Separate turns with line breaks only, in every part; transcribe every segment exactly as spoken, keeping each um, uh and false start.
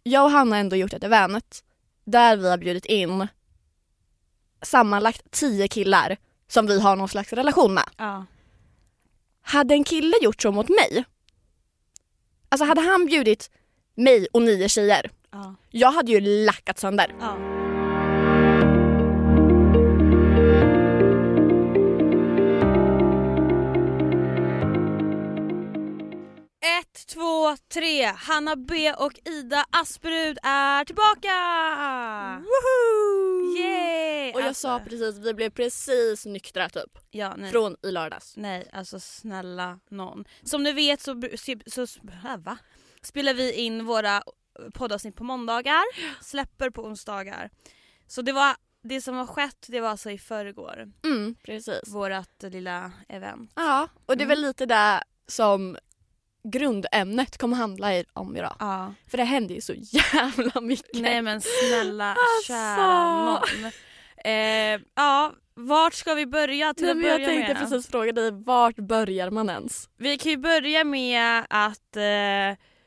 jag och Hanna har ändå gjort ett event där vi har bjudit in sammanlagt tio killar som vi har någon slags relation med.
Ja.
Hade en kille gjort så mot mig, alltså hade han bjudit mig och nio tjejer,
Ja.
jag hade ju lackat sönder.
Ja. Ett, två, tre. Hanna B och Ida Asperud är tillbaka!
Woohoo!
Yay!
Och jag
alltså,
sa precis, vi blev precis nyktra typ.
ja, nej.
Från i lördags.
Nej, alltså snälla någon. Som ni vet så, så, så äh, va? spelar vi in våra poddavsnitt på måndagar, släpper på onsdagar. Så det var det som har skett, det var alltså i förrgår.
Mm, precis.
Vårat lilla event.
Ja, och det är
Mm.
väl lite där som grundämnet kommer handla om idag.
Ja.
För det händer ju så jävla mycket.
Nej men snälla,
Alltså.
kära någon. Eh, ja, vart ska vi börja till
Nej,
att
men
börja
jag tänkte
med?
precis fråga dig, vart börjar man ens?
Vi kan ju börja med att eh,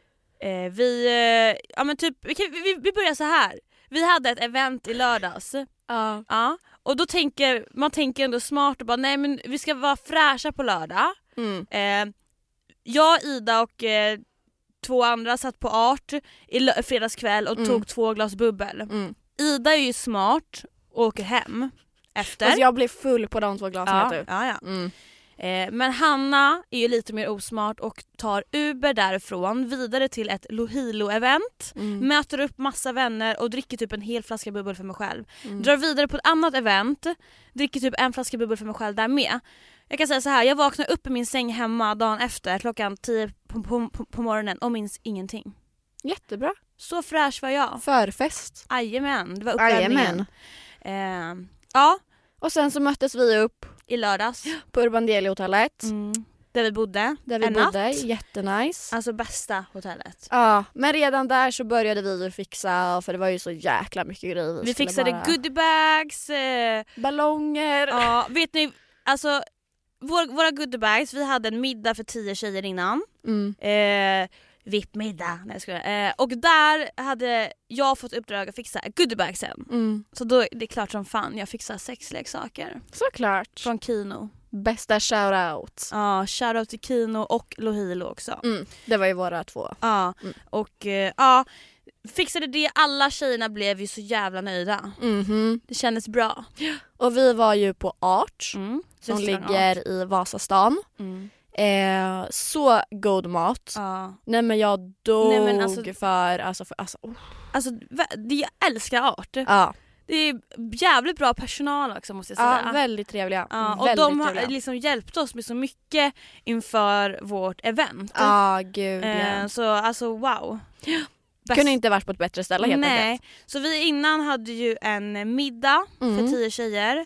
eh, vi, eh, ja men typ, vi, kan, vi, vi börjar så här. Vi hade ett event i lördags.
Ja.
Ja, och då tänker man tänker ändå smart och bara nej men vi ska vara fräscha på lördag.
Mm.
Eh, jag, Ida och eh, två andra satt på Art i lö- fredagskväll och
Mm.
tog två glas bubbel.
Mm.
Ida är ju smart och åker hem efter.
Alltså jag blev full på de två glasen.
ja,
vet du.
ja, ja.
Mm.
Eh, men Hanna är ju lite mer osmart och tar Uber därifrån vidare till ett Lohilo-event.
Mm.
Möter upp massa vänner och dricker typ en hel flaska bubbel för mig själv.
Mm.
Drar vidare på ett annat event, dricker typ en flaska bubbel för mig själv där med. Jag kan säga så här, jag vaknar upp i min säng hemma dagen efter klockan tio på, på, på, på morgonen och minns ingenting.
Jättebra.
Så fräsch var jag.
Förfest.
Jajamän, det var uppladdningen.
Jajamän.
Eh, ja,
Och sen så möttes vi upp
i lördags.
på Urban Deli-hotellet.
Mm. Där vi bodde.
Där vi
en
bodde.
natt.
Jättenice.
Alltså bästa hotellet.
Ja, men redan där så började vi fixa, för det var ju så jäkla mycket grejer.
Vi
skulle
fixade
bara-
goodiebags. Eh,
ballonger.
ja, vet ni, alltså vår, våra goodiebags, vi hade en middag för tio tjejer innan.
Mm.
Eh, V I P-middag. Nej, jag skojar. Eh, och där hade jag fått uppdrag att fixa goodiebagsen.
Mm.
Så då är det klart som fan jag fixar sexleksaker.
Såklart.
Från Kino.
Bästa shoutout.
Ja, shoutout till Kino och Lohilo också.
Mm. Det var ju våra två.
Ja,
Mm.
och eh, ja, fixade det. Alla tjejerna blev ju så jävla nöjda.
Mhm.
Det kändes bra.
Och vi var ju på Art
Mm.
som
Restaurang
ligger
Art.
i Vasastan.
Mm.
Eh, så god mat.
Ja.
Nej men jag dog
Nej, men alltså-
för, alltså, för alltså, oh.
Alltså, vä- det, jag älskar Art.
Ja,
Det är jävligt bra personal också måste jag säga.
ja, väldigt trevliga.
Ja, och
väldigt
de har
trevliga.
liksom hjälpt oss med så mycket inför vårt event.
Ja, gud ja.
Eh, så alltså wow. Bäst.
Kunde inte varit på ett bättre ställe helt
Nej,
enkelt.
så vi innan hade ju en middag
Mm.
för tio tjejer.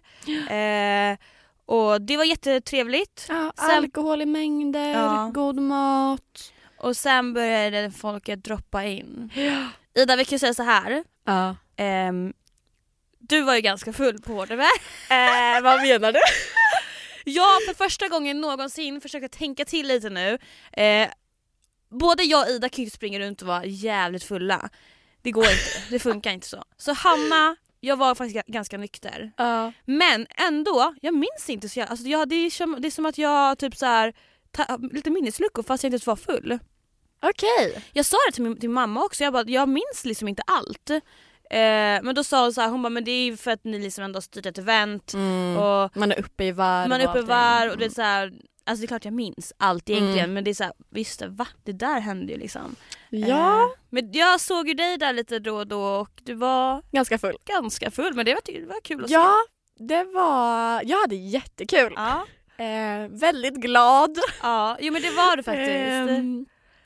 Eh, och det var jättetrevligt.
Ja,
Sen-
alkohol i mängder,
Ja.
god mat.
Och sen började folket droppa in. Ida, vi kan säga så här.
Ja.
Ehm, du var ju ganska full på vårt event.
Eh, vad menar du?
Jag för första gången någonsin försöker tänka till lite nu. Eh, både jag och Ida kan ju springa runt och vara jävligt fulla. Det går inte, det funkar inte så. Så Hanna, jag var faktiskt ganska nykter.
Ja.
Men ändå, jag minns inte så jag, alltså jag, det, är som, det är som att jag typ så här, ta, lite minnesluckor fast jag inte ens var full.
Okej.
Jag sa det till min till mamma också, jag bara, jag minns liksom inte allt. Eh, men då sa hon så här, hon bara, men det är ju för att ni liksom ändå har styrt ett event.
Mm.
Och
Man är uppe i varv.
man är
och
uppe i
allting.
var och det är så här, alltså det är klart jag minns allt egentligen,
Mm.
men det är så här, visst det, va? Det där hände ju liksom.
Ja,
Eh, men jag såg ju dig där lite då och då och du var
ganska full.
ganska full, men det var, det var kul att
Ja, det var... Jag hade jättekul.
se. Ja.
Eh, väldigt glad.
Ja, jo men det var det faktiskt.
Ehm,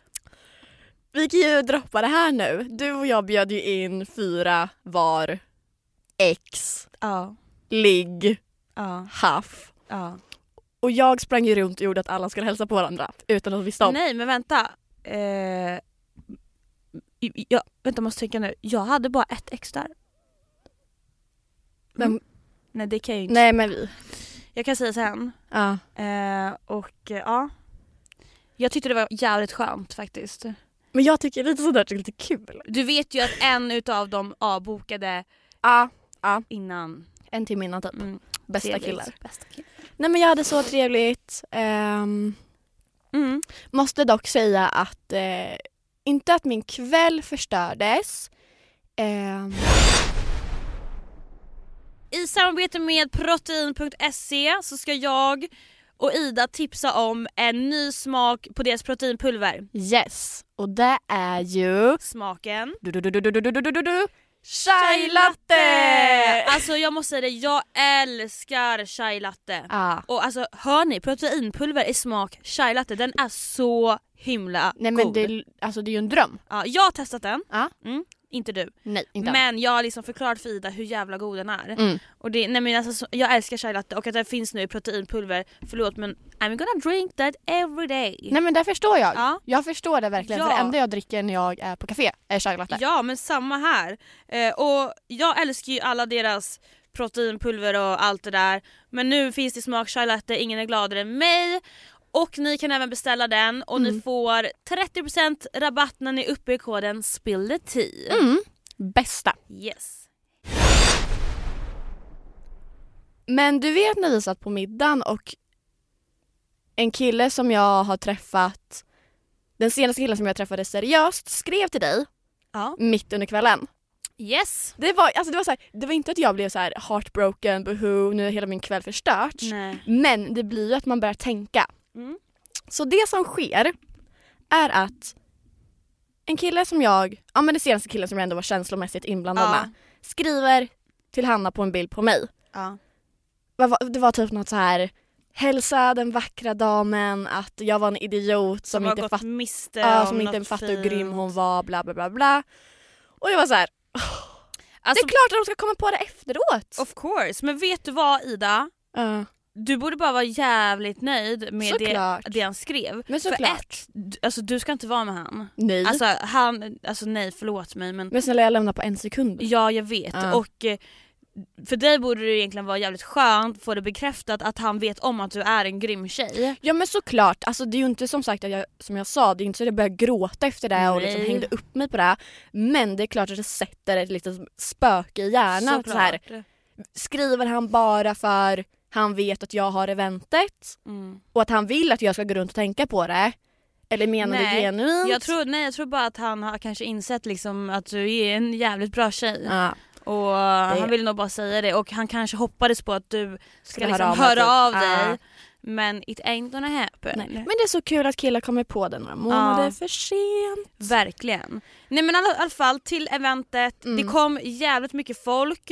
vi kan ju droppa det här nu. Du och jag bjöd ju in fyra var, ex,
Ja,
ligg,
ja,
haff.
ja.
Och jag sprang ju runt och gjorde att alla skulle hälsa på varandra utan att visste om.
Nej men vänta. Eh, jag, vänta, måste tänka nu. Jag hade bara ett ex där.
Vem?
Nej det kan jag ju inte.
Nej men vi.
Jag kan säga sen.
Ja.
Eh, och eh, ja. Jag tyckte det var jävligt skönt faktiskt.
Men jag tycker lite sådär är lite kul.
Du vet ju att en utav dem avbokade
Ja, ja.
innan.
En timme innan typ.
Mm.
Bästa
Trevligt.
killar.
Bästa killar.
Nej men jag hade så trevligt. Um,
Mm.
måste dock säga att eh, inte att min kväll förstördes. Um,
I samarbete med protein punkt se så ska jag och Ida tipsa om en ny smak på deras proteinpulver.
yes. Och det är ju
Smaken
du, du, du, du, du, du, du, du, du, du. Chai latte!
Alltså jag måste säga det, jag älskar chai latte.
Ah.
Och alltså hör ni, proteinpulver i smak chai latte, den är så himla
Nej men
god.
det, alltså, det är ju en dröm.
Ja, jag har testat den,
Ah.
mm, inte du.
Nej, inte.
Men jag har liksom förklarat för Ida hur jävla god den är.
Mm.
Och det, nej men alltså, så- jag älskar chai latte och att det finns nu i proteinpulver. Förlåt men I'm gonna drink that every day.
Nej men det förstår jag.
Ja.
Jag förstår det verkligen.
Ja.
För det enda jag dricker när jag är på café är chai latte.
Ja men samma här. Eh, och jag älskar ju alla deras proteinpulver och allt det där. Men nu finns det smak chai latte, ingen är gladare än mig. Och ni kan även beställa den och
Mm.
ni får trettio procent rabatt när ni uppger koden spill the tea.
Mm. Bästa.
Yes.
Men du vet när vi satt på middagen och en kille som jag har träffat, den senaste killen som jag träffade seriöst, skrev till dig
Ja.
mitt under kvällen.
Yes.
Det var, alltså det var, så här, det var inte att jag blev så här heartbroken, boho, nu är hela min kväll förstört.
Nej.
Men det blir ju att man börjar tänka.
Mm.
Så det som sker är att en kille som jag, ja men den senaste killen som jag ändå var känslomässigt inblandad
Ja.
med, skriver till Hanna på en bild på mig.
Ja.
Vad var- Det var typ något så här: hälsa den vackra damen att jag var en idiot som,
Som har
inte,
gått
fatt,
miste
ja,
om
som inte
något
fattade hur
fint.
grym hon var, bla bla bla bla. Och jag var så här:
Alltså,
det är klart att de ska komma på det efteråt.
of course. Men vet du vad Ida?
Ja,
Du borde bara vara jävligt nöjd med det,
såklart.
det han skrev.
Men
För
såklart.
ett, du- alltså du ska inte vara med han.
Nej.
Alltså han, alltså nej förlåt mig men
Men snälla jag lämnar på en sekund.
ja jag vet.
Ja.
Och eh, för dig borde det egentligen vara jävligt skönt att få det bekräftat att han vet om att du är en grym tjej.
Ja men såklart, alltså det är ju inte som sagt att jag, som jag sa, det är inte så att jag började gråta efter det och liksom
Nej.
hängde upp mig på det. Men det är klart att det sätter ett litet spöke i hjärnan. Så här, skriver han bara för han vet att jag har eventet
Mm.
och att han vill att jag ska gå runt och tänka på det? Eller menar det
Nej,
genuint?
Jag tror, nej jag tror bara att han har kanske insett liksom att du är en jävligt bra tjej.
Ja.
Och han vill nog bara säga det och han kanske hoppades på att du ska
Ska
liksom
höra
höra
av
av,
mig, typ.
dig.
Ja.
Men it ain't gonna happen.
Nej. Men det är så kul att killar kommer på det några månader
Ja.
för sent.
Verkligen. Nej men i alla, alla fall till eventet,
Mm.
det kom jävligt mycket folk,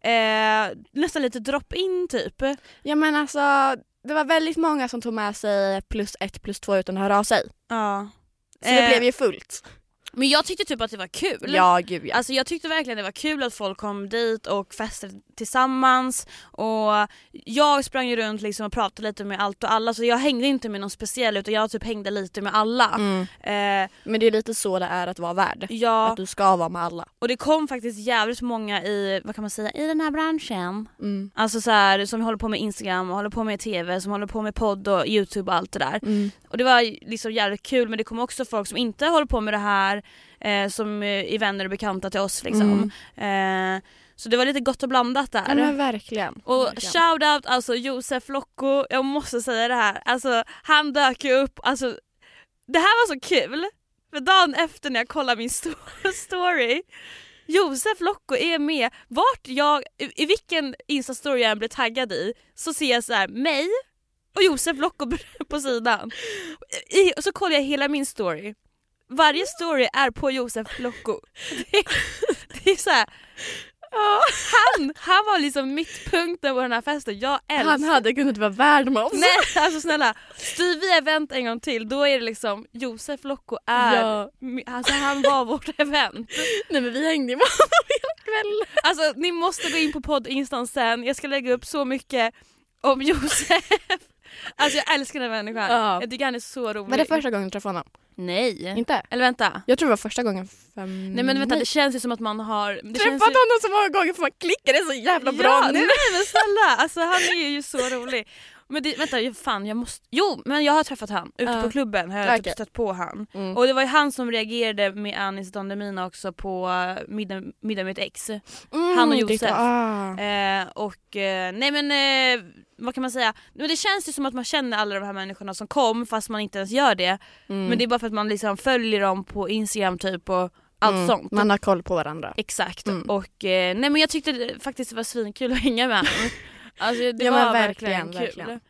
eh, nästan lite drop-in typ.
Ja men alltså, det var väldigt många som tog med sig plus ett plus två utan att höra av sig.
Ja.
Så det blev ju fullt.
Men jag tyckte typ att det var kul.
Ja gud ja.
Alltså jag tyckte verkligen det var kul att folk kom dit och festade tillsammans och jag sprang ju runt liksom och pratade lite med allt och alla så jag hängde inte med någon speciell utan jag typ hängde lite med alla.
Mm.
Eh,
Men det är lite så det är att vara värd.
ja,
Att du ska vara med alla.
och det kom faktiskt jävligt många i, vad kan man säga, i den här branschen.
Mm.
Alltså så här, som håller på med Instagram och håller på med tv, som håller på med podd och YouTube och allt det där.
Mm.
Och det var liksom jävligt kul men det kom också folk som inte håller på med det här eh, som eh, är vänner och bekanta till oss liksom. Eh, så det var lite gott och blandat där.
Ja, men verkligen.
Och
verkligen.
shoutout alltså Josef Locko, jag måste säga det här, alltså han dök ju upp, alltså det här var så kul, för dagen efter när jag kollade min sto- story, Josef Locko är med, vart jag, i, i vilken Insta-story jag än blir taggad i, så ser jag så här mig och Josef Locko på sidan, I, och så kollar jag hela min story, varje story är på Josef Locko, det, är- det är så här. Han, han var liksom mittpunkten på den här festen. Jag älskar.
Han hade kunnat vara värd med oss.
Nej alltså snälla, styr vi event en gång till då är det liksom Josef Locko är
Ja.
alltså han var vårt event.
Nej men vi hängde ju med honom hela kvällen.
Alltså ni måste gå in på podd Instant sen. Jag ska lägga upp så mycket om Josef. Alltså jag älskar den här människan.
Ja.
Jag tycker han är så rolig.
Var det första gången du träffade honom?
Nej.
Inte?
Eller vänta.
Jag tror det var första gången för
Nej men vänta, det känns ju som att man har det
träffat
känns ju...
honom så många gånger för man klickar det så jävla bra
ja,
nu.
Nej men snälla, alltså han är ju så rolig. Men det, vänta, fan jag måste... Jo, men jag har träffat han. Ute
uh.
på klubben har jag
okay.
typ stött på han.
Mm.
Och det var ju han som reagerade med Anis Don Demina också på middag, middag med ett ex. Mm, han och Josef.
Ah.
Eh, och eh, nej men eh, vad kan man säga? Men det känns ju som att man känner alla de här människorna som kom fast man inte ens gör det. Mm. Men det är bara för att man liksom följer dem på Instagram typ och allt mm. sånt.
Man har koll på varandra.
Exakt.
Mm.
Och eh, nej men jag tyckte det, faktiskt det var svinkul att hänga med honom. Alltså det
ja,
var
verkligen,
verkligen kul.
Verkligen.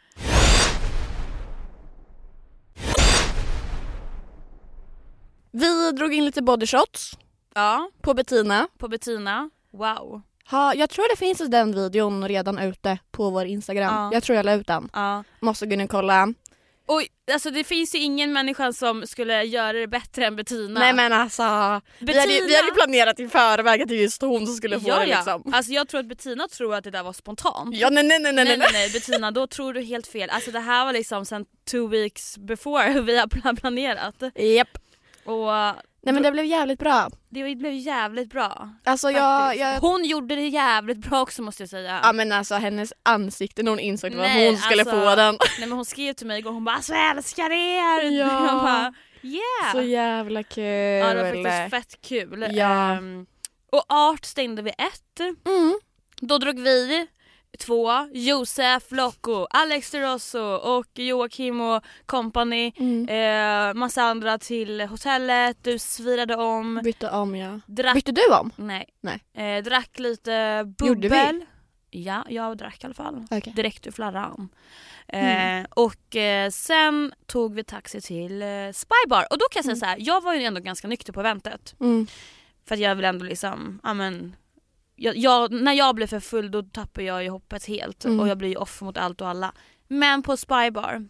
Vi drog in lite bodyshots.
Ja.
På Bettina.
På Bettina. Wow.
Ha, jag tror det finns den videon redan ute på vår Instagram. Ja. Jag tror jag la ut den.
Ja.
Måste gå in och kolla.
Oj, alltså det finns ju ingen människa som skulle göra det bättre än Bettina.
Nej men alltså, Bettina... vi, hade, vi hade planerat i förväg att det just hon som skulle få
ja,
det liksom.
Ja. Alltså jag tror att Bettina tror att det där var spontant.
Ja nej nej nej nej.
Nej, nej, nej Bettina, då tror du helt fel. Alltså det här var liksom sen two weeks before hur vi har planerat.
Japp. Yep.
Och...
Nej men det blev jävligt bra.
Det blev jävligt bra.
Alltså jag, jag...
Hon gjorde det jävligt bra också måste jag säga.
Ja men alltså hennes ansikte när hon insåg att
nej,
hon skulle
alltså,
få den.
Nej men hon skrev till mig och hon bara alltså jag älskar er.
Ja.
Jag bara, yeah.
Så jävla kul.
Ja det var faktiskt fett kul.
Ja.
Um, och Art stängde vi ett.
Mm.
Då drog vi två, Josef, Loco, Alex de Rosso och Joakim och company, mm. eh, massa andra till hotellet. Du svirade om.
Bytte om, ja.
Drack...
Bytte du om?
Nej.
Nej.
Eh, drack lite bubbel. Ja, jag drack i alla fall. Okay. Direkt ur flarran. Eh, mm. Och eh, sen tog vi taxi till eh, Spybar. Och då kan jag säga mm. så här, jag var ju ändå ganska nykter på eventet. Mm. För att jag vill ändå liksom, ja men... Jag, jag, när jag blir för full då tappar jag ju hoppet helt mm. och jag blir off mot allt och alla. Men på Spybar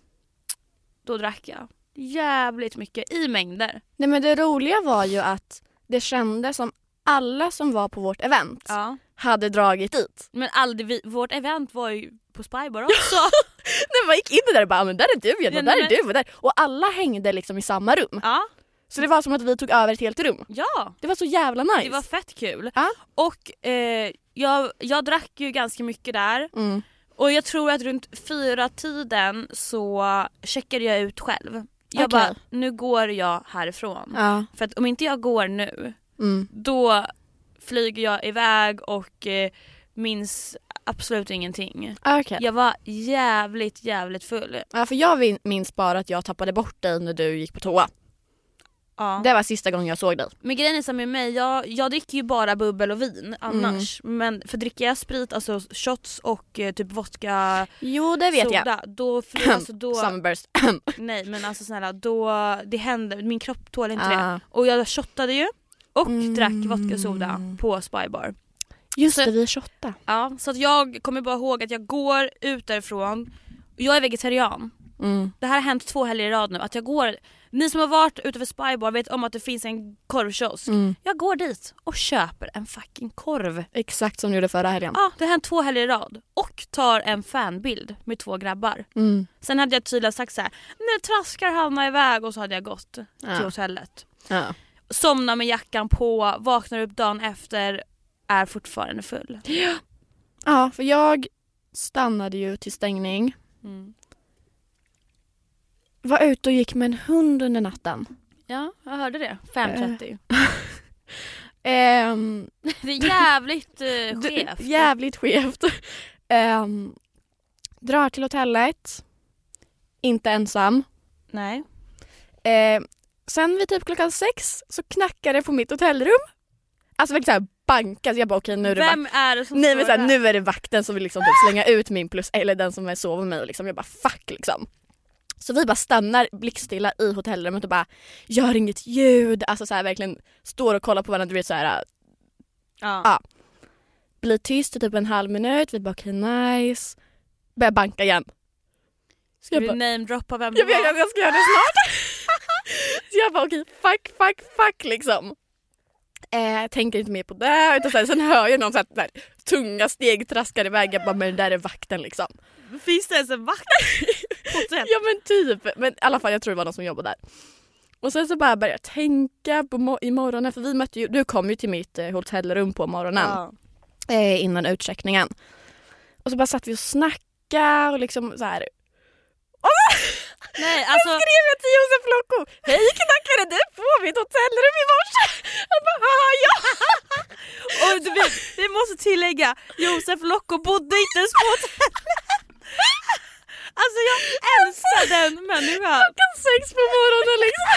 då drack jag jävligt mycket i mängder.
Nej men det roliga var ju att det kändes som alla som var på vårt event ja. hade dragit dit.
Men aldrig vi, vårt event var ju på Spybar också.
När man gick in där och bara, men där är du igen och där är du och där. Och alla hängde liksom i samma rum.
Ja.
Så det var som att vi tog över ett helt rum.
Ja.
Det var så jävla nice.
Det var fett kul.
Ja.
Och eh, jag, jag drack ju ganska mycket där. Mm. Och jag tror att runt fyra tiden så checkade jag ut själv. Jag okay. bara, nu går jag härifrån.
Ja.
För att om inte jag går nu,
mm.
då flyger jag iväg och eh, minns absolut ingenting.
Okay.
Jag var jävligt, jävligt full.
Ja, för jag minns bara att jag tappade bort dig när du gick på toa.
Ja.
Det var sista gången jag såg dig.
Men grejen är så med mig, jag, jag dricker ju bara bubbel och vin annars. Mm. Men för dricker jag sprit, alltså shots och eh, typ vodka,
jo det vet
soda,
jag.
Då, alltså, då
Summerburst.
nej men alltså snälla, då det händer, min kropp tål inte
ah.
det. Och jag shottade ju och
mm.
drack vodka och soda på Spybar.
Just
så,
det, vi shottade.
Ja, så att jag kommer bara ihåg att jag går ut därifrån. Jag är vegetarian.
Mm.
Det här har hänt två helger i rad nu. Att jag går, ni som har varit utanför Spybar vet om att det finns en korvkiosk. Mm. Jag går dit och köper en fucking korv.
Exakt som du gjorde förra helgen.
Ja, det har hänt två helger i rad. Och tar en fanbild med två grabbar.
Mm.
Sen hade jag tydligen sagt så här: nu traskar Hanna iväg. Och så hade jag gått
ja.
till hotellet.
Ja.
Somnar med jackan på, vaknar upp dagen efter, är fortfarande full.
Ja, ja för jag stannade ju till stängning.
Mm.
Var ute och gick med en hund under natten.
Ja, jag hörde det. fem trettio.
um,
det är jävligt uh, skevt.
Jävligt skevt. Um, drar till hotellet. Inte ensam.
Nej.
Uh, sen vid typ klockan sex så knackar det på mitt hotellrum. Alltså verkligen såhär bankas. Jag bara okej okay, nu är det
Vem är det som
Nej, men såhär,
där?
nu är det vakten som vill liksom typ slänga ut min plus. Eller den som sover med mig. Liksom. Jag bara fuck liksom. Så vi bara stannar blickstilla i hotellrummet och bara gör inget ljud. Alltså så här verkligen står och kollar på varandra. Du vet så här.
Ja.
ja. Blir tyst i typ en halv minut. Vi bara okej okay, nice. Börjar banka igen.
Ska jag vi bara, namedroppa vem det
jag
var?
Jag vet att jag ska göra det snart. Så jag bara okej okay, fuck, fuck, fuck liksom. Eh, tänker inte mer på det. Utan så här, sen hör jag någon så här, så här, tunga steg traskar iväg. Jag bara men där är vakten liksom.
Finns det ens en vakt?
Ja men typ, men i alla fall jag tror det var någon som jobbade där. Och sen så bara började jag tänka på mo- i morgonen, för vi mötte ju, du kom ju till mitt eh, hotellrum på morgonen
ja.
eh, innan utcheckningen. Och så bara satt vi och snackade och liksom så här
Nej, alltså...
Jag skrev jag till Josef Locko. Hej, knackade du på mitt hotellrum i morse? Han bara, haha, ja.
Och du vet, vi måste tillägga, Josef Locko bodde inte ens på hotellet. Alltså jag älskar den människan.
Klockan sex på morgonen liksom.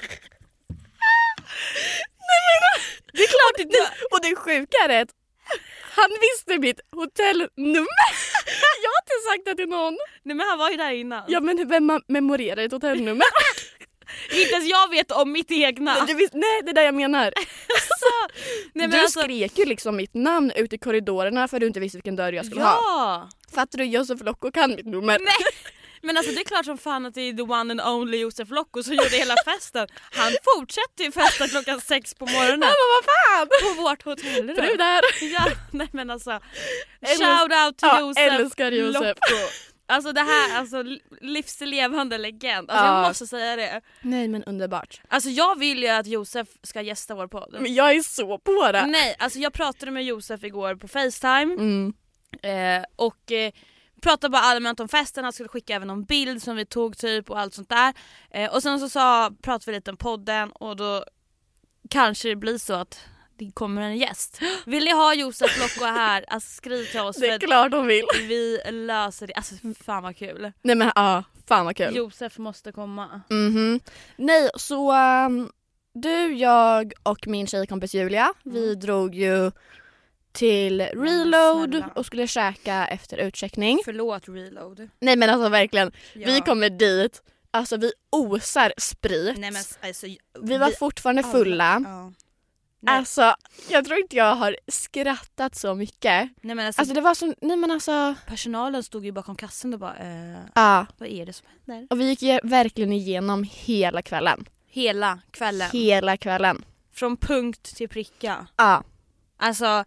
Nej men det är klart inte. Och det sjuka är att han visste mitt hotellnummer. Jag har inte sagt det till någon.
Nej men han var ju där innan.
Ja men vem man memorerar ett hotellnummer?
Inte ens jag vet om mitt egna.
Men du visst, nej det är det jag menar.
Så, nej, men
du
alltså...
skrek ju liksom mitt namn ute i korridorerna för du inte visste vilken dörr jag skulle
ja.
ha. Fattar du, Josef Locko kan mitt nummer.
Nej. Men alltså det är klart som fan att det är the one and only Josef Locko som gjorde hela festen. Han fortsätter ju festa klockan sex på morgonen.
Ja men vad fan.
På vårt hotell.
Fru där.
Ja, nej men alltså. Shout out till
ja,
Josef,
älskar Josef
Locko. Alltså det här, alltså livslevande legend. Alltså
ja.
jag måste säga det.
Nej men underbart.
Alltså jag vill ju att Josef ska gästa vår podd.
Men jag är så på det.
Nej, alltså jag pratade med Josef igår på FaceTime.
Mm.
Eh, och eh, pratade bara allmänt om festen. Han skulle skicka även någon bild som vi tog typ och allt sånt där. Eh, och sen så sa, pratade vi lite om podden och då kanske det blir så att det kommer en gäst. Vill ni ha Josef Locko här? Alltså skriv till oss.
Det är klart de vill.
Vi löser det. Alltså fan vad kul.
Nej men ja, fan vad kul.
Josef måste komma.
Mhm. Nej, så um, du, jag och min tjejkompis Julia, mm. vi drog ju till Reload
snälla.
och skulle käka efter utcheckning.
Förlåt Reload.
Nej men alltså verkligen,
Ja.
vi kommer dit, alltså vi osar sprit.
Nej, men, alltså,
vi var
vi,
fortfarande fulla.
Ja.
Alltså, jag tror inte jag har skrattat så mycket.
Nej, men alltså,
Alltså det var så, nej men alltså.
personalen stod ju bakom kassen och bara, eh,
Ja.
vad är det som händer?
Och vi gick ju verkligen igenom hela kvällen.
Hela kvällen.
Hela kvällen.
Från punkt till pricka.
Ja.
Alltså,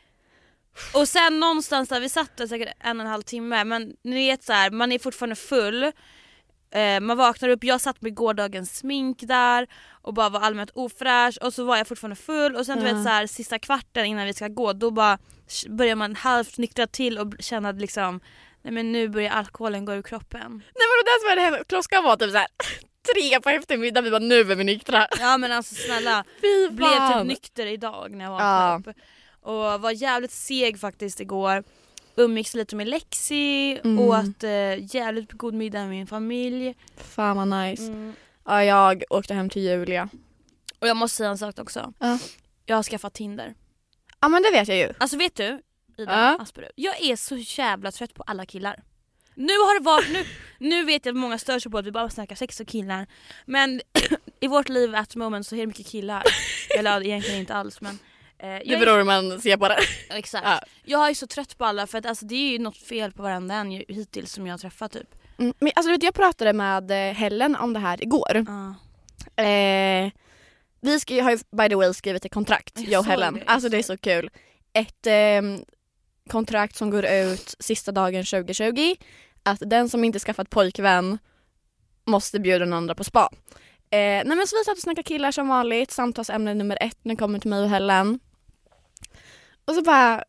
och sen någonstans där vi satt där säkert en och en halv timme, men ni vet så här, man är fortfarande full. Eh, man vaknar upp, jag satt med gårdagens smink där och bara var allmänt ofräsch och så var jag fortfarande full och sen
Ja.
du vet så här, sista kvarten innan vi ska gå, då bara börjar man halvt nyktra till och känna att liksom, nej men nu börjar alkoholen gå ur kroppen.
Nej men det där som var det här, klockan var typ så här tre på eftermiddag, vi bara nu är vi nyktra.
Ja men alltså snälla,
Fy
blev
fan.
typ nykter idag när jag vaknade
Ja.
upp. Och var jävligt seg faktiskt igår. Umgicks lite med Lexi,
Mm.
åt eh, jävligt god middag med min familj.
Fan vad nice.
Mm.
Ja, jag åkte hem till Julia.
Och jag måste säga en sak också.
Ja.
Jag har skaffat Tinder.
Ja men det vet jag ju.
Alltså vet du, Ida
Ja.
Asperud, jag är så jävla trött på alla killar. Nu har det varit, nu, nu vet jag att många stör sig på att vi bara snackar sex och killar. Men i vårt liv at the moment så är det mycket killar. Eller egentligen inte alls, men eh,
Det
jag
beror hur man ser på det.
är, exakt.
Ja.
Jag är så trött på alla för att alltså, det är ju något fel på varandra en ju- hittills som jag har träffat typ.
Mm, men alltså vet, jag pratade med eh, Helen om det här igår.
Uh.
Eh, vi ska, har ju by the way skrivit ett kontrakt,
Jag
jag och
såg
Helen.
det, jag
Alltså det är så kul. Ett eh, kontrakt som går ut sista dagen tjugo tjugo. Att den som inte skaffat pojkvän måste bjuda den andra på spa. Eh, nej men så vi satt och snackade killar som vanligt. Samtalsämne nummer ett när det kommer till mig och Helen. Och så bara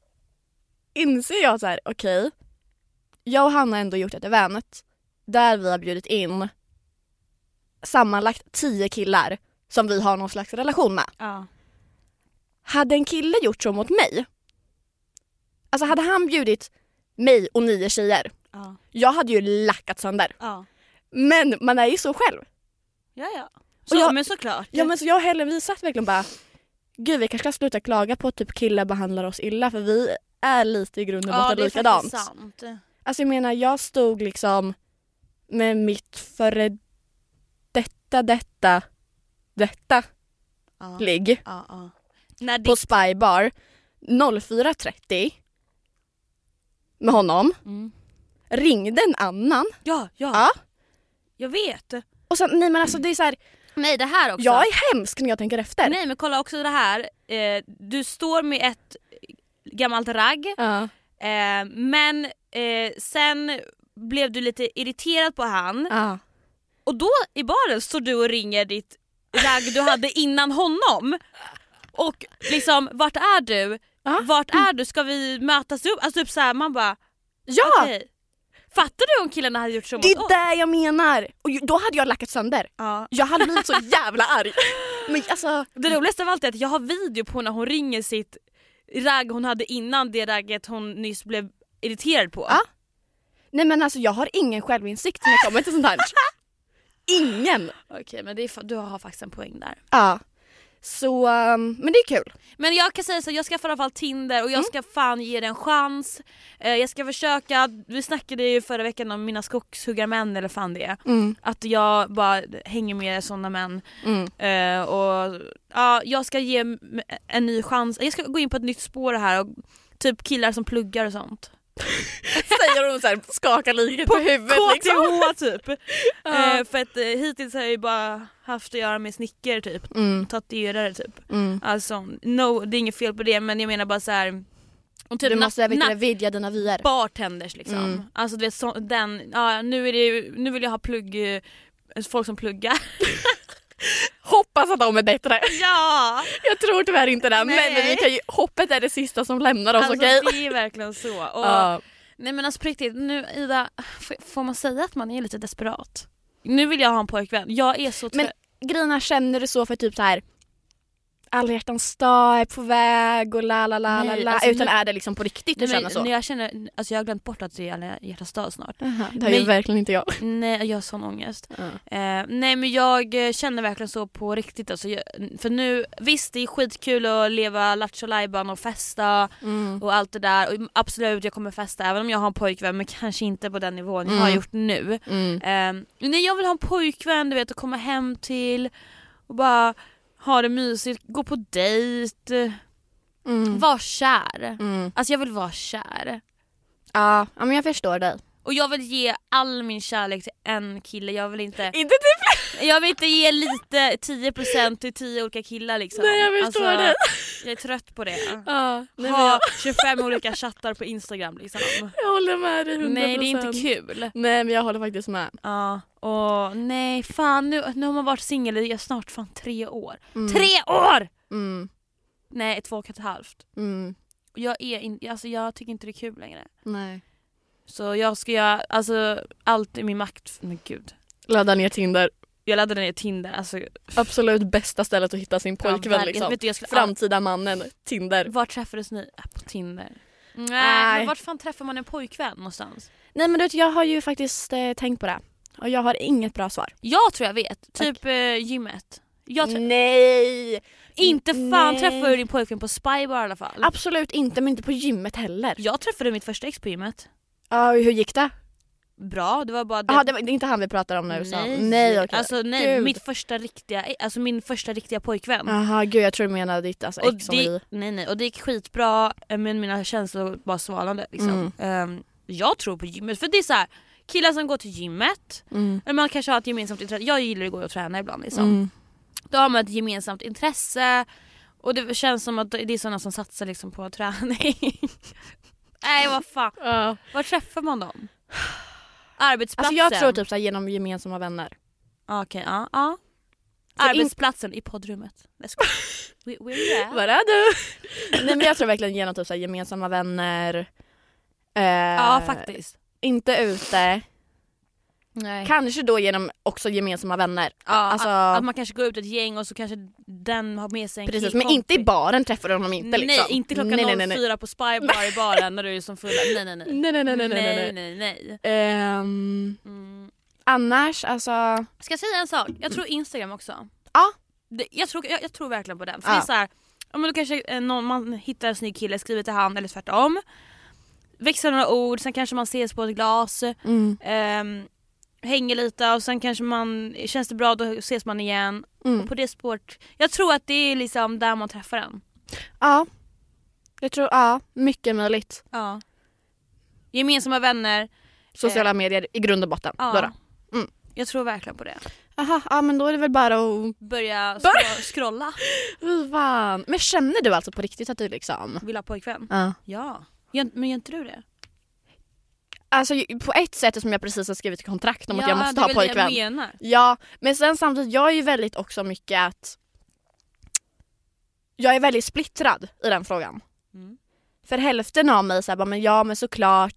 inser jag så här, okej. Okay, jag och Hanna har ändå gjort ett event där vi har bjudit in sammanlagt tio killar som vi har någon slags relation med.
Ja.
Hade en kille gjort så mot mig, alltså hade han bjudit mig och nio tjejer,
Ja.
jag hade ju lackat sönder.
Ja.
Men man är ju så själv.
Ja, ja. Så,
jag-
men såklart.
Ja men så jag och Helen, vi satt verkligen bara, gud vi kanske ska sluta klaga på att typ killar behandlar oss illa, för vi är lite i grunden
ja,
borta
det är
likadant.
faktiskt sant.
Alltså jag menar, jag stod liksom med mitt före detta, detta, detta
Ja.
ligg
Ja, ja. När
på
ditt...
Spybar fyra trettio med honom,
Mm.
ringde en annan.
Ja, ja,
Ja.
jag vet.
Och sen, nej men alltså det är så här,
Nej, det här också.
jag är hemsk när jag tänker efter.
Nej, men kolla också det här. Eh, du står med ett gammalt ragg.
Ja.
Eh, men eh, sen blev du lite irriterad på han.
Ja.
Och då i baren står du och ringer ditt ragg du hade innan honom. Och liksom, vart är du?
Ja.
Vart är du? Ska vi mötas upp? Alltså typ såhär, man bara
Ja!
okej. Fattar du om killarna hade gjort så mot
Det är
oss?
det jag menar. Och ju- då hade jag lackat sönder.
Ja.
Jag hade blivit så jävla arg. Men alltså...
Det roligaste av allt är att jag har video på när hon ringer sitt ragg hon hade innan det ragget hon nyss blev irriterad på.
Ja. Nej men alltså jag har ingen självinsikt när det kommer till sånt här. Ingen.
Okej, men det är fa- du har faktiskt en poäng där.
Ja. Så, um, men det är kul.
Men jag kan säga så, jag ska i alla fall Tinder och jag
Mm.
ska fan ge det en chans. Eh, jag ska försöka, vi snackade ju förra veckan om mina skogshuggarmän eller fan det är.
Mm.
Att jag bara hänger med sådana män.
Mm.
Eh, och ja, jag ska ge m- en ny chans. Jag ska gå in på ett nytt spår här och typ killar som pluggar och sånt.
Säger hon så här, skakar lite på huvudet
K T
liksom.
H typ.
Ja.
eh, för att eh, hittills har jag ju bara haft att göra med snickare typ.
Mm.
Tatuerare typ.
Mm.
Alltså, no, det är inget fel på det, men jag menar bara så här. Och typ
Du måste
na-
vet,
na-
du, vidga dina vyer.
bartenders liksom.
Mm.
Alltså du vet så, den, ja, nu, är det, ju- nu vill jag ha plugg, eh, folk som pluggar.
Hoppas att de är bättre.
Ja!
Jag tror tyvärr inte det. Men,
Nej.
men vi kan ju, hoppet är det sista som lämnar oss,
Alltså
okej?
det är verkligen så. Och,
Ja.
nej men alltså på riktigt, nu Ida, f- får man säga att man är lite desperat? Nu vill jag ha en pojkvän. Jag är så
Men
trött.
grejerna, känner du så för typ så här alla hjärtans dag är på väg och la la la la
Nej,
la,
alltså
utan
nu-
är det liksom på riktigt du
Nej,
känner
men,
så?
när jag känner, alltså jag har glömt bort att det är alla hjärtans dag snart.
Aha, det har ju
Men-
verkligen inte jag.
Nej, jag har sån ångest.
Ja.
Eh, nej men jag eh, känner verkligen så på riktigt alltså, jag, för nu, visst det är skitkul att leva Lattjo Lajban och festa
Mm.
och allt det där, och absolut jag kommer festa även om jag har en pojkvän, men kanske inte på den nivån jag
Mm.
har gjort nu.
Mm.
eh, Nej, jag vill ha en pojkvän, du vet, att komma hem till och bara ha det mysigt, gå på dejt,
Mm.
vara kär.
Mm.
Alltså jag vill vara kär.
Ja, ja, men jag förstår dig.
Och jag vill ge all min kärlek till en kille. Jag vill inte
Inte typ.
Jag vill inte ge lite tio procent till tio olika killar liksom.
Nej, jag förstår
alltså,
det.
Jag är trött på det.
Ja, nej, men
Ha
jag,
tjugofem olika chattar på Instagram liksom.
jag håller med dig hundra procent.
Nej, det är inte kul.
Nej, men jag håller faktiskt med.
Ja, och nej fan nu, nu har man varit singel i snart fan tre år.
Mm.
Tre år!
Mm.
Nej, två och ett halvt.
Mm.
Jag är in, alltså jag tycker inte det är kul längre.
Nej.
Så jag ska göra alltså allt i min makt. Men gud.
Ladda ner Tinder.
Jag laddade ner Tinder alltså.
Absolut bästa stället att hitta sin pojkvän
Ja,
liksom.
vet du, jag skulle
Framtida mannen, Tinder.
Var träffades ni? Äh, på Tinder. Nej,
Nej.
men vart fan träffar man en pojkvän någonstans?
Nej men du vet, jag har ju faktiskt eh, tänkt på det. Och jag har inget bra svar.
Jag tror jag vet. Typ eh, gymmet. Jag tror,
Nej!
inte fan
Nej.
träffade du din pojkvän på Spybar i alla fall.
Absolut inte, men inte på gymmet heller.
Jag träffade mitt första ex på gymmet.
Ja, hur gick det?
Bra, det var bara det.
Jaha, det var det är inte han vi pratar om nu. Så.
Nej,
Nej okej.
alltså nej,
Gud.
mitt första riktiga, alltså min första riktiga pojkvän.
Jaha, gud jag tror du menar ditt alltså,
Och
ex som
det,
vi...
nej nej, och det gick skitbra, men mina känslor var svalande liksom. Ehm, jag tror på gymmet, för det är så här, killar som går till gymmet,
Mm.
eller man kanske har ett gemensamt intresse. Jag gillar att gå och träna ibland liksom.
Mm.
Då har man ett gemensamt intresse och det känns som att det är sådana som satsar liksom på träning. Nej vad fan,
Ja.
var träffar man dem? Arbetsplatsen?
Alltså jag tror typ så här, genom gemensamma vänner.
Okej, ja, ja.
Så in-
Arbetsplatsen i poddrummet. Let's go. We, we're there.
Var är du? Nej men jag tror verkligen genom typ så här, gemensamma vänner. Eh,
Ja faktiskt.
Inte ute.
Nej.
Kanske då genom också gemensamma vänner.
Ja,
alltså,
att, att man kanske går ut ett gäng och så kanske den har med sig en
precis,
kill-
men inte i
kompis.
baren träffar du honom inte
Nej,
liksom.
inte klockan
nej, nej, nej, nej.
noll fyra på Spybar i baren när du är som full. Nej nej nej.
Nej nej nej nej nej,
nej,
nej.
nej.
Ehm,
Mm.
annars alltså.
Ska jag säga en sak? Jag tror Instagram också.
Ja.
Det, jag, tror, jag, jag tror verkligen på den. För
Ja.
det är så här, ja, men då kanske eh, någon, man hittar en snygg kille, skriver till han eller tvärtom. Växlar några ord, sen kanske man ses på ett glas.
Mm.
ehm, hänger lite och sen kanske man, känns det bra, då ses man igen.
Mm.
På det spåret. Jag tror att det är liksom där man träffar den.
Ja. Jag tror, ja, mycket möjligt.
Ja. Gemensamma vänner.
Sociala medier i grund och botten.
Ja.
Då då. Mm.
Jag tror verkligen på det.
Aha, ja men då är det väl bara att...
Börja
Bör-
skro- scrolla.
Fy fan. Men känner du alltså på riktigt att du liksom...
Vill ha pojkvän?
Ja.
Ja. Gör, men gör inte du det?
Alltså på ett sätt som jag precis har skrivit i kontrakt om
ja,
att jag måste
det är
ha
väl
pojkvän.
Det jag menar.
Ja, men sen samtidigt, jag är ju väldigt också mycket att... Jag är väldigt splittrad i den frågan.
Mm.
För hälften av mig säger bara, men ja men såklart,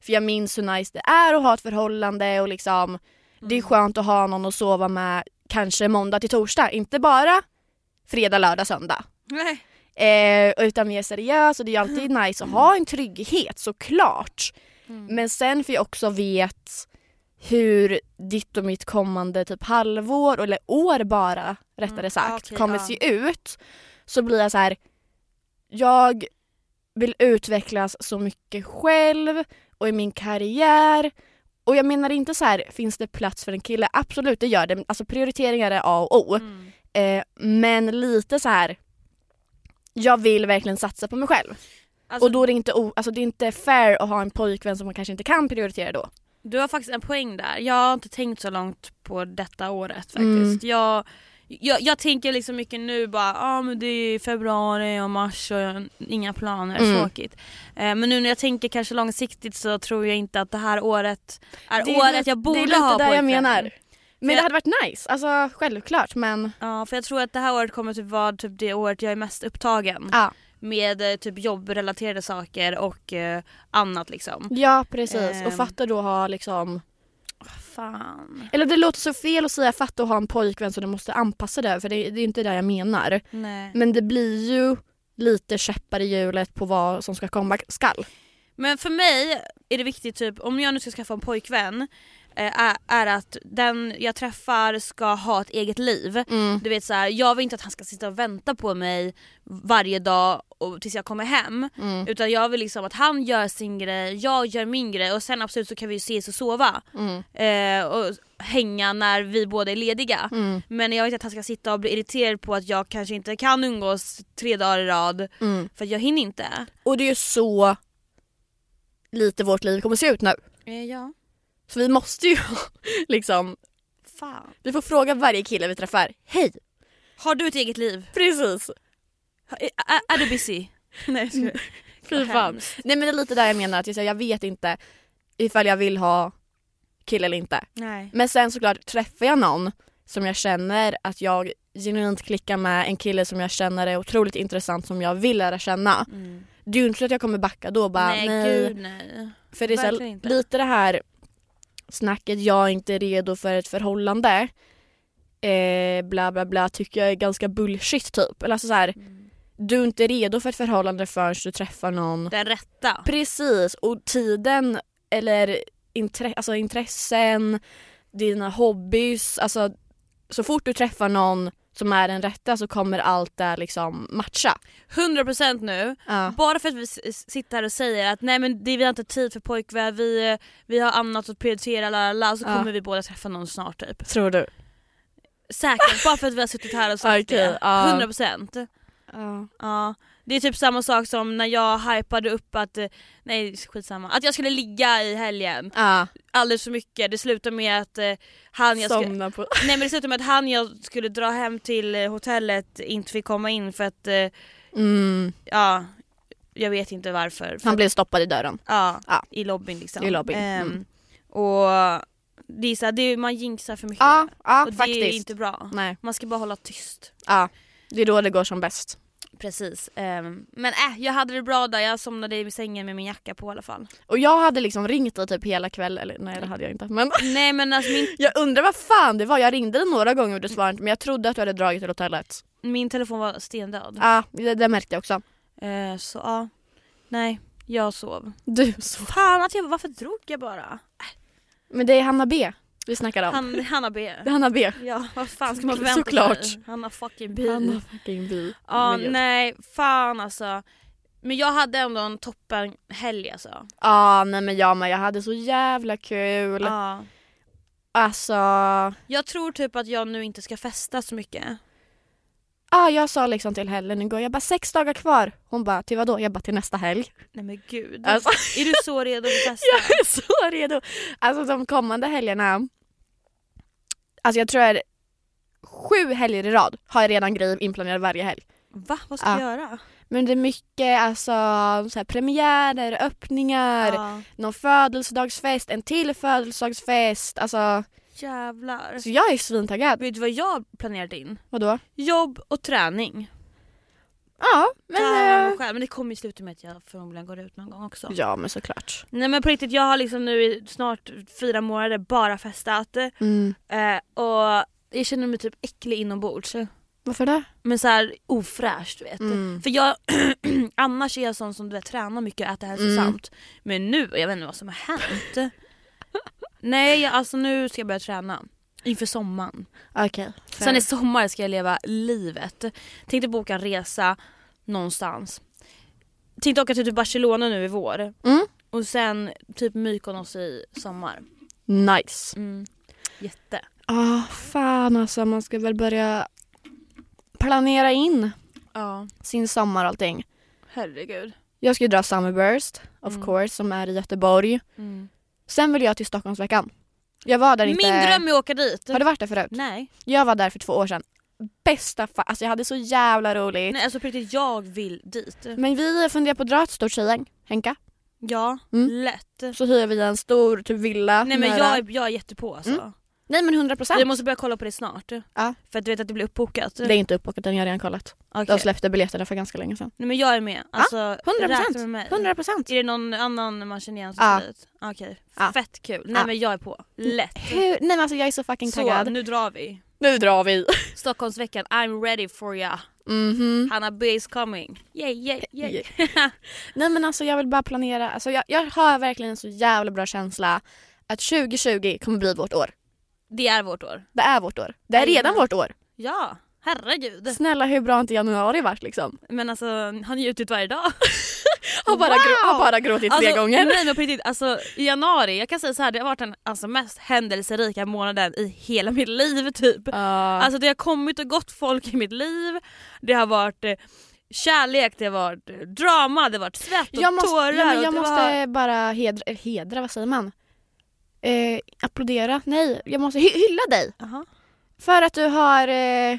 För jag minns hur nice det är att ha ett förhållande och liksom mm. det är skönt att ha någon att sova med kanske måndag till torsdag. Inte bara fredag, lördag, söndag.
Nej.
Eh, utan mer seriös och det är alltid nice att ha en trygghet såklart. Mm. Men sen för jag också vet hur ditt och mitt kommande typ halvår eller år bara rättare mm. sagt okay, kommer ja. se ut, så blir jag så här: jag vill utvecklas så mycket själv och i min karriär. Och jag menar inte så här, finns det plats för en kille? Absolut, det gör det. Alltså prioriteringar är A och O. Mm. Eh, men lite så här, jag vill verkligen satsa på mig själv. Alltså, och då är det inte, o- alltså det är inte fair att ha en pojkvän som man kanske inte kan prioritera då.
Du har faktiskt en poäng där. Jag har inte tänkt så långt på detta året faktiskt. Mm. Jag, jag, jag tänker liksom mycket nu bara, ja ah, men det är februari och mars och jag, inga planer, mm. tråkigt. Eh, men nu när jag tänker kanske långsiktigt så tror jag inte att det här året är det året är, jag borde ha pojkvän. Det är lite där jag menar. Men jag, det hade varit nice, alltså självklart, men... Ja, för jag tror att det här året kommer typ vara typ det året jag är mest upptagen. Ja. Med typ jobbrelaterade saker och eh, annat liksom. Ja, precis. Um, och fatta då ha liksom... Fan. Eller det låter så fel att säga fatta och ha en pojkvän så du måste anpassa det, för det, det är inte det jag menar. Nej. Men det blir ju lite käppar i hjulet på vad som ska komma skall. Men för mig är det viktigt typ, om jag nu ska skaffa en pojkvän, Är, är att den jag träffar ska ha ett eget liv. Mm. Du vet så här, jag vill inte att han ska sitta och vänta på mig varje dag och, tills jag kommer hem. Mm. Utan jag vill liksom att han gör sin grej, jag gör min grej och sen absolut så kan vi ses och sova. Mm. Eh, och hänga när vi båda är lediga. Mm. Men jag vet att han ska sitta och bli irriterad på att jag kanske inte kan umgås tre dagar i rad. Mm. För att jag hinner inte. Och det är ju så lite vårt liv kommer se ut nu. Eh, ja. Så vi måste ju liksom... Fan. Vi får fråga varje kille vi träffar: hej, har du ett eget liv? Precis. Är, är, är du busy? Nej, ska... Fy fan. Nej, men det är lite där jag menar att jag, jag vet inte ifall jag vill ha kille eller inte. Nej. Men sen såklart träffar jag någon som jag känner att jag genuint klickar med, en kille som jag känner är otroligt intressant, som jag vill lära känna. Mm. Det är ju inte så att jag kommer backa då bara nej. nej. Gud, nej. För det är så, lite det här snacket, jag är inte redo för ett förhållande, eh, bla bla bla, tycker jag är ganska bullshit typ. Eller alltså så här, mm. du är inte redo för ett förhållande förrän du träffar någon den rätta. Precis, och tiden eller intre- alltså intressen, dina hobbys, alltså så fort du träffar någon som är den rätta så kommer allt där liksom matcha. hundra procent nu. Ja. Bara för att vi sitter här och säger att nej men det, vi har inte tid för pojkvän, vi, vi har annat att prioritera, lalala, så ja. kommer vi båda träffa någon snart typ. Tror du? Säkert, bara för att vi har suttit här och sagt okay, det. Ja. hundra procent. Ja. Ja. Det är typ samma sak som när jag hypade upp att nej skitsamma, att jag skulle ligga i helgen. Ja. Alldeles för mycket. Det slutade med att eh, han jag skulle, på. Nej men det slutade med att han jag skulle dra hem till eh, hotellet inte fick komma in för att eh, mm. ja, jag vet inte varför. För han blev stoppad i dörren. Ja, ja. I lobbyn liksom. I lobbyn. Mm. Um, och det är så här, det är, man jinxar för mycket. Ja, ja, och det faktiskt. är inte bra. Nej. Man ska bara hålla tyst. Ja, det är då det går som bäst. Precis. Um, men äh, jag hade det bra där. Jag somnade i sängen med min jacka på i alla fall. Och jag hade liksom ringt dig typ hela kväll. Eller nej, det hade jag inte. Men nej, men alltså min... jag undrar vad fan det var. Jag ringde dig några gånger och du svarade inte. Men jag trodde att du hade dragit till hotellet. Min telefon var stendöd. Ja, det, det märkte jag också. Uh, så ja. Nej, jag sov. Du sov. Fan, att jag, varför drog jag bara? Men det är Hanna B vi snackar om. Han, Hanna B. Det är Hanna B. Ja, vad fan ska man förvänta såklart. sig? Hanna fucking B. Hanna fucking B. Ja, nej, fan alltså. Men jag hade ändå en toppen helg alltså. Ja, ah, nej men jag, men jag hade så jävla kul. Ja. Ah. Alltså. Jag tror typ att jag nu inte ska festa så mycket. Ja, ah, jag sa liksom till Helen igår, jag bara sex dagar kvar. Hon bara, till vad då? Jag bara, till nästa helg. Nej men gud. Alltså. Är du så redo för festa? Jag är så redo. Alltså de kommande helgerna. Alltså jag tror att sju helger i rad har jag redan grejer inplanerade varje helg. Va? Vad ska ja. du göra? Men det är mycket alltså så här, premiärer, öppningar, ja. någon födelsedagsfest, en till födelsedagsfest, alltså jävlar. Så jag är svintaggad. Vet du vad jag planerat in? Vadå? Jobb och träning.
Ja, men...
Men,
eh,
själv. Men det kommer ju sluta med att jag förmodligen går ut någon gång också.
Ja, men såklart.
Nej men på riktigt, jag har liksom nu i snart fyra månader bara festat.
Mm.
Eh, och jag känner mig typ äcklig inombords.
Varför det?
Men så här ofräscht, du vet.
Mm.
För jag, annars är jag sån som du vet, tränar mycket och äter hälsosamt. Mm. Men nu, jag vet inte vad som har hänt. Nej, alltså nu ska jag börja träna. Inför sommaren.
Okej. Okay,
sen i sommar ska jag leva livet. Tänkte boka en resa någonstans. Tänkte åka till Barcelona nu i vår.
Mm.
Och sen typ Mykonos i sommar.
Nice.
Mm. Jätte.
Ah, oh, fan alltså. Man ska väl börja planera in
ja.
sin sommar och allting.
Herregud.
Jag ska ju dra Summerburst, of mm. course, som är i Göteborg. Mm. Sen vill jag till Stockholmsveckan. Jag var där inte...
Min dröm är att åka dit.
Har du varit där förut?
Nej.
Jag var där för två år sedan. Bästa fa... Alltså jag hade så jävla roligt.
Nej, alltså på riktigt, jag vill dit.
Men vi funderar på att dra ett stort tjejgäng, Henka.
Ja, mm. lätt.
Så hyr vi en stor typ villa.
Nej men jag är, jag är jättepå alltså. Mm.
Nej men hundra procent.
Jag måste börja kolla på det snart.
Ja.
För att du vet att det blir uppbokat.
Det är inte uppbokat, den jag har redan kollat. Okay. De släppte biljetterna för ganska länge sedan.
Nej men jag är med. Alltså,
ja, hundra procent.
Är det någon annan man känner igen som
ja.
dit? Okej, okay.
ja.
Fett kul. Nej ja. men jag är på. Lätt.
Hur? Nej men alltså jag är så fucking taggad.
Så, nu drar vi.
Nu drar vi.
Stockholmsveckan, I'm ready for ya.
Mm-hmm.
Hanna B is coming. Yay, yay, yay.
Yeah. Nej men alltså jag vill bara planera. Alltså jag, jag har verkligen en så jävla bra känsla att tjugo tjugo kommer bli vårt år.
Det är vårt år.
Det är vårt år. Det är redan vårt år.
Ja, herregud.
Snälla, hur bra har inte januari varit liksom?
Men alltså, har ni njutit varje dag?
har, bara
wow!
grå, har bara gråtit
alltså,
tre gånger.
Nej men på riktigt, alltså i januari, jag kan säga så här, det har varit den alltså, mest händelserika månaden i hela mitt liv typ. Uh. Alltså det har kommit och gått folk i mitt liv. Det har varit eh, kärlek, det har varit eh, drama, det har varit svett och
jag måste,
tårar.
Ja, men jag
och
måste
var...
bara hedra, hedra, vad säger man? Eh, applådera, nej, jag måste hy- hylla dig.
Uh-huh.
För att du har eh,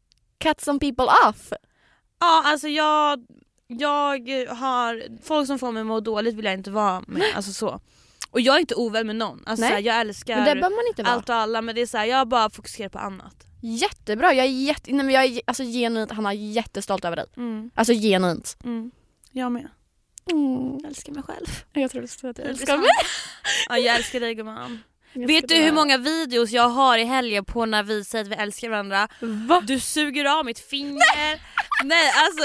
cut some people off.
Ja, alltså jag, jag har, folk som får mig må dåligt vill jag inte vara med, alltså så. Och jag är inte ovän med någon, alltså såhär, jag älskar
men det bör man inte vara.
Allt och alla, men det är såhär, jag bara fokuserar på annat.
Jättebra, jag är, jätte, nej, men jag är alltså, genuint, han är jättestolt över dig. Mm. Alltså genuint.
Mm. Jag med.
Mm.
Jag älskar mig själv.
Jag tror att jag
älskar mig. Ja, jag älskar dig gumman. Vet du hur många videos jag har i helgen på när vi säger att vi älskar varandra?
Va?
Du suger av mitt finger. Nej, alltså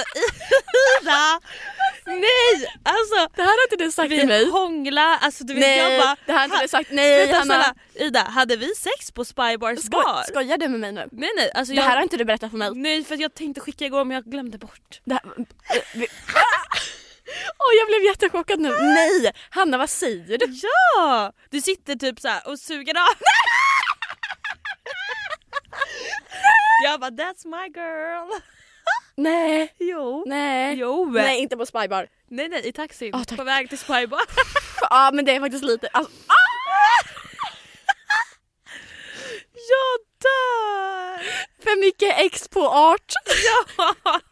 Ida. Nej, alltså
det här har inte du sagt till mig.
Vi hångla, alltså du vet
nej,
jag bara.
Det här har inte du sagt. Nej,
Hanna. Snälla, Ida, hade vi sex på Spybars
Sko-
bar?
Skojar du med mig nu?
Nej, nej, alltså
det
jag...
här har inte du berättat för mig.
Nej, för jag tänkte skicka igår men jag glömde bort.
Det här... Åh, oh, jag blev jättechockad nu. Nej, Hanna, vad säger du?
Ja, du sitter typ så här och suger av. Jag bara, that's my girl.
Nej.
Jo.
Nej.
Jo.
Nej, inte på Spybar.
Nej, nej, i taxin.
Oh,
på väg till Spybar.
Ja, men det är faktiskt lite... Alltså, ah!
Jag dör.
För mycket ex på art.
Ja.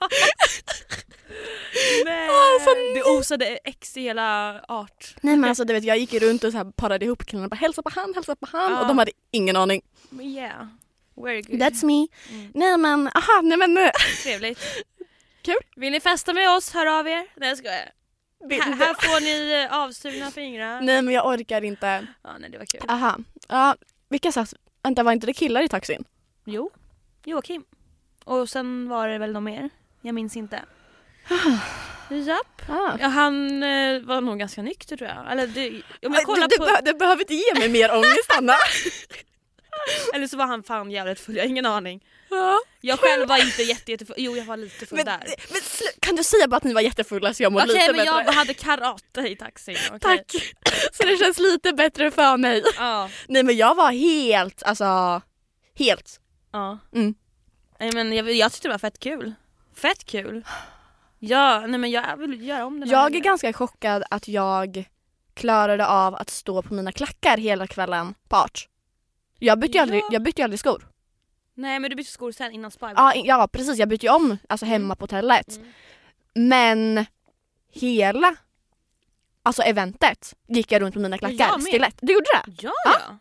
Nej,
alltså,
det osade ex i hela art.
Nej men alltså du vet, jag gick runt och så här parade ihop killarna och bara hälsa på han, hälsa på han. Ah. Och de hade ingen aning.
Yeah, very good.
That's me. Mm. Nej men, aha, nej men nu.
Trevligt.
Kul.
Vill ni festa med oss, hör av er. Nej jag skojar. Här, här får ni avsugna fingrar.
Nej men jag orkar inte.
Ja, nej det var kul.
Aha, ja, vilka satt? Vänta, var inte det killar i taxin?
Jo, Joakim. Och sen var det väl någon mer. Jag minns inte. Japp. Ah. Ja, han eh, var nog ganska nykter tror jag. Eller det, om jag kollar
du,
på...
du, du behöver inte ge mig mer ångest, Anna.
Eller så var han fan jävligt full, jag har ingen aning.
Ja.
Jag själv var inte jätte, jättefull. Jo, jag var lite full
men,
där.
Men, kan du säga bara att ni var jättefulla så jag mår
okay,
lite
men
bättre?
Jag hade karate i taxin. Okay.
Tack. Så det känns lite bättre för mig.
Ja.
Nej men jag var helt, alltså helt.
Ja.
Mm.
Nej, men jag, jag tyckte det var fett kul. Fett kul. Ja, nej men jag vill göra om det.
Jag är ganska chockad att jag klarade av att stå på mina klackar hela kvällen på Art. Jag bytte ju
ja.
aldrig, jag bytte ju aldrig skor.
Nej men du bytte skor sen innan Spybar.
Ja, ja precis, jag bytte ju om alltså hemma på hotellet. Mm. Men hela alltså eventet gick jag runt på mina klackar stilet. Du gjorde det?
Ja, ja. ja.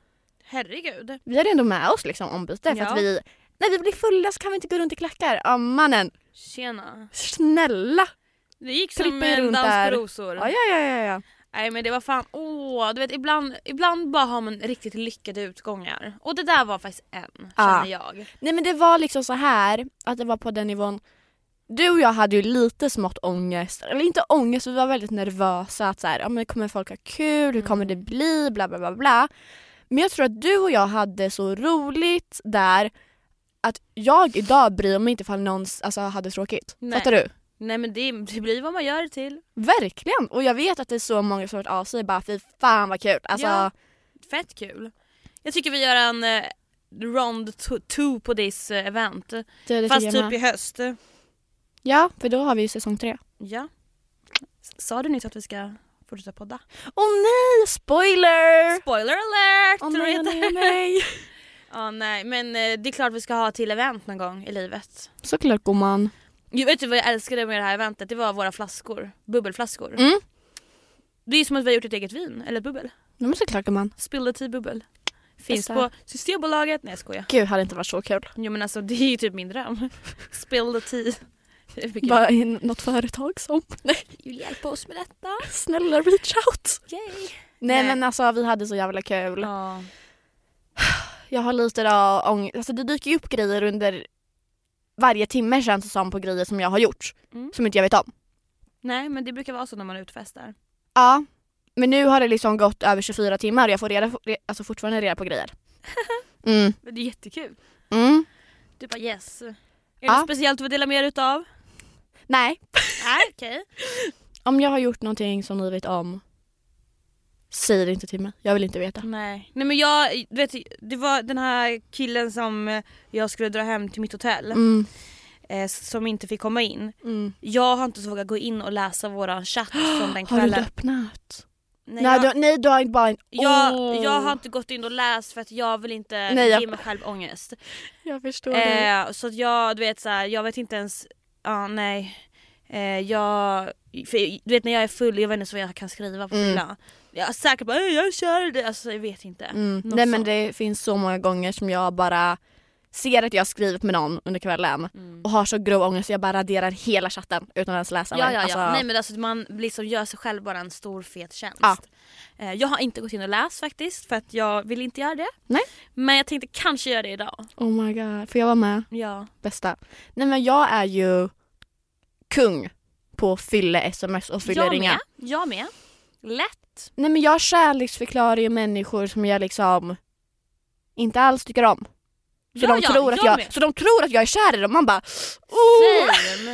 Herregud.
Vi hade ändå med oss liksom ombyte för ja. att vi när vi blir fulla så kan vi inte gå runt i klackar. Ja, mannen.
Tjena.
Snälla.
Det gick som
Trippa
en
runt
dans
där.
på rosor.
Ja, ja, ja, ja, ja.
Nej men det var fan, åh, du vet ibland, ibland bara har man riktigt lyckade utgångar. Och det där var faktiskt en,
Ja.
känner jag.
Nej men det var liksom så här att det var på den nivån. Du och jag hade ju lite smått ångest. Eller inte ångest, vi var väldigt nervösa. Att så här, ja, men kommer folk ha kul? Hur kommer det bli? Bla bla bla bla. Men jag tror att du och jag hade så roligt där att jag idag bryr mig inte ifall någon alltså, hade tråkigt.
Nej.
Fattar du?
Nej men det, det blir vad man gör det till.
Verkligen. Och jag vet att det är så många som har hört av sig bara fy fan vad kul. Alltså,
Ja. Fett kul. Jag tycker vi gör en eh, rond two på this eh, event.
det, det
Fast
tycker jag
typ
med.
i höst.
Ja, för då har vi ju säsong tre.
Ja. S- Sa du nyss att vi ska fortsätta podda?
Åh nej, spoiler!
Spoiler alert!
Åh nej, åh nej, åh nej.
Ja, nej, men eh, det är klart vi ska ha till event någon gång i livet.
Såklart gumman.
Jag vet du vad jag älskade med det här eventet? Det var våra flaskor, bubbelflaskor.
Mm.
Det är som att vi har gjort ett eget vin, eller bubbel.
Ja, men såklart gumman.
Spill the tea bubbel. Finns
Bästa.
på Systembolaget. Nej jag skojar.
Gud, hade inte varit så kul.
Jo men alltså det är ju typ min dröm. Spill the tea.
Bara i något företag som... Nej,
Hjälp oss med detta.
snälla reach out.
Yay.
Nej,
Nej.
men alltså vi hade så jävla kul.
Ja.
Jag har lite då ångest. Alltså det dyker ju upp grejer under varje timme känns det som på grejer som jag har gjort.
Mm.
Som inte jag vet om.
Nej men det brukar vara så när man utfestar.
Ja, men nu har det liksom gått över tjugofyra timmar och jag får reda, alltså fortfarande reda på grejer. Mm.
Men det är jättekul.
Mm.
Du bara yes. Är det
Ja.
något speciellt du vill dela med utav?
Nej.
Nej okej.
Om jag har gjort någonting som ni vet om, säg det inte till mig. Jag vill inte veta.
Nej. Nej men jag, du vet, det var den här killen som jag skulle dra hem till mitt hotell.
Mm.
Eh, som inte fick komma in.
Mm.
Jag har inte så vågat gå in och läsa våran chatt från den
Har du
kvällen.
öppnat?
Nej,
Nej,
jag,
du, nej, du har inte bara en...
jag,
Åh.
jag har inte gått in och läst för att jag vill inte
Nej, jag-
ge mig själv ångest.
Jag förstår det.
Eh, så att jag, du vet så här, jag vet inte ens, ja nej. Eh, jag, för, du vet när jag är full, jag vet inte så vad jag kan skriva på
Mm.
fylla. Jag är säkert bara, "Ey, jag kör det, alltså jag vet inte.
Mm.
Något
Nej men
sånt.
det finns så många gånger som jag bara ser att jag har skrivit med någon under kvällen
Mm.
och har så grov ångest så jag bara raderar hela chatten utan att ens läsa
Ja,
den.
ja, ja.
Alltså,
Nej men alltså man liksom gör sig själv bara en stor fet tjänst.
Ja.
Eh, jag har inte gått in och läst faktiskt för att jag vill inte göra det.
Nej.
Men jag tänkte kanske göra det idag.
Oh my god, får jag vara med?
Ja.
Bästa. Nej men jag är ju kung på fylle sms och fylle
Jag
ringa.
med. Jag med. Lätt.
Nej men jag kärleksförklarar ju människor som jag liksom inte alls tycker om. Så,
Ja,
de,
ja,
tror att
jag
jag,
med.
så de tror att jag är kär i dem. Man bara oh!
Same.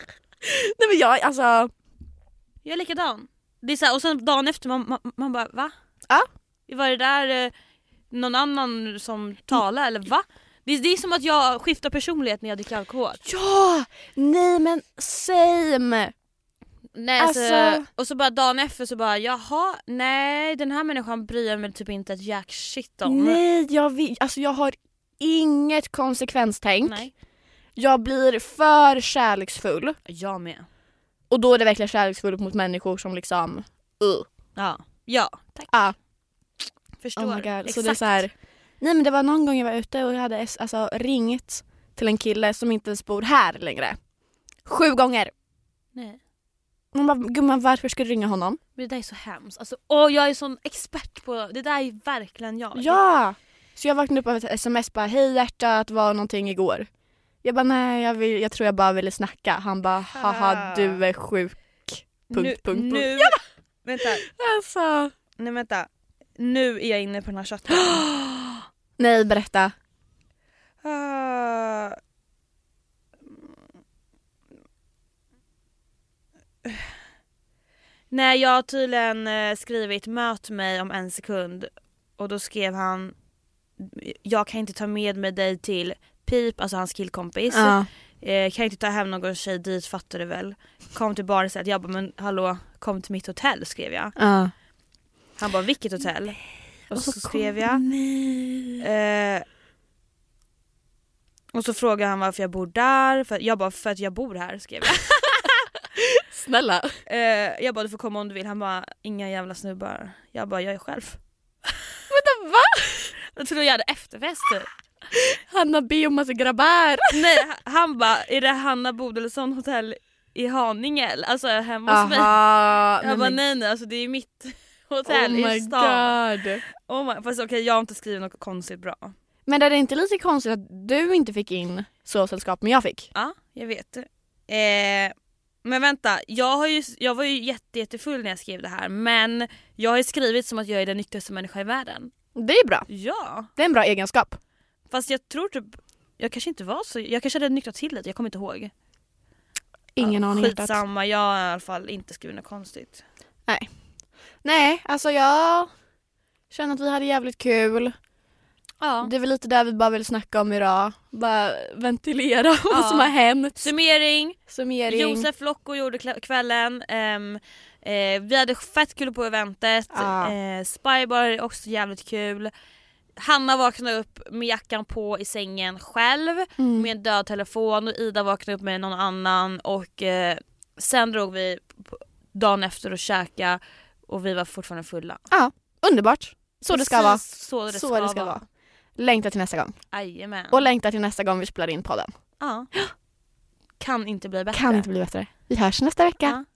Nej men jag alltså
Jag är likadan. Det är så här, och sen dagen efter man, man, man bara va?
Ja.
Var det där eh, någon annan som talade eller va? Det är, det är som att jag skiftar personlighet när jag dricker alkohol.
ja, nej men same.
Nej, alltså,
Alltså-
och så bara dagen efter så bara jaha, nej den här människan bryr jag mig typ inte ett jack shit om.
Nej, jag vill, alltså jag har inget konsekvenstänk.
Nej.
Jag blir för kärleksfull
Jag med.
och då är det verkligen kärleksfull mot människor som liksom uh.
Ja, ja tack.
ah.
Förstår.
Oh my god. Så
Exakt.
det är så här, nej men det var någon gång jag var ute och jag hade s- alltså, ringt till en kille som inte ens bor här längre. Sju gånger.
Nej.
Man bara, gumman varför ska du ringa honom?
Men det där är så hemskt. Alltså, åh, jag är sån expert på det där är verkligen jag.
Ja! Så jag vaknade upp av ett sms bara, hej hjärtat, var någonting igår? Jag bara, nej jag, vill, jag tror jag bara ville snacka. Han bara, haha du är sjuk. Punkt,
nu,
punkt, punkt.
nu, vänta,
Alltså.
nej vänta. Nu är jag inne på den här chatten.
Nej, berätta.
Ah. Nej, jag har tydligen eh, skrivit möt mig om en sekund. Och då skrev han, jag kan inte ta med mig dig till Pip, alltså hans killkompis.
Ja.
Eh, kan inte ta hem någon tjej dit, fattar du väl. Kom till baren och sa, jag bara, men hallå, kom till mitt hotell, skrev jag.
Ja.
Han bara, vilket hotell? Och så, skrev
kom-
jag.
Nej.
Eh, och så frågade han varför jag bor där. För, jag bara, för att jag bor här, skrev jag.
Snälla.
eh, jag bara, du får komma om du vill. Han bara, inga jävla snubbar. Jag bara, jag är själv.
Vänta, va?
Jag trodde jag hade efterfest typ.
Hanna B och massa grabbar.
Nej, han bara, är det Hanna Bodelsson hotell i Haninge? Alltså hemma hos mig.
Aha,
Jag bara nej nej, alltså det är mitt hotell
oh
i stan.
God.
Oh my, fast okej, okay, jag har inte skrivit något konstigt bra.
Men är det inte lite konstigt att du inte fick in sovsällskap men jag fick?
Ja, jag vet. Eh, men vänta, jag, har ju, jag var ju jätte, jättefull när jag skrev det här. Men jag har ju skrivit som att jag är den nyktraste människan i världen.
Det är bra.
Ja.
Det är en bra egenskap.
Fast jag tror typ, jag kanske inte var så, jag kanske hade nyktrat till lite, jag kommer inte ihåg.
Ingen
ja,
aning.
Skitsamma, jag har i alla fall inte skrivit något konstigt.
Nej. Nej, alltså jag känner att vi hade jävligt kul.
Ja.
Det är väl lite där vi bara vill snacka om idag. Bara ventilera ja. vad som har hänt.
Summering.
Summering.
Josef Locko gjorde kvällen. Um, eh, vi hade fett kul på eventet.
Ja.
Eh, Spybar är också jävligt kul. Hanna vaknade upp med jackan på i sängen själv. Mm. Med en död telefon. Och Ida vaknade upp med någon annan. Och eh, sen drog vi dagen efter och käka. Och vi var fortfarande fulla.
Ja, underbart. Så det ska vara.
Så det
så
ska,
det ska
vara.
vara. Längta till nästa gång.
Jajamän.
Och längta till nästa gång vi spelar in podden.
Ja. Kan inte bli bättre.
Kan inte bli bättre. Vi hörs nästa vecka.
Ja.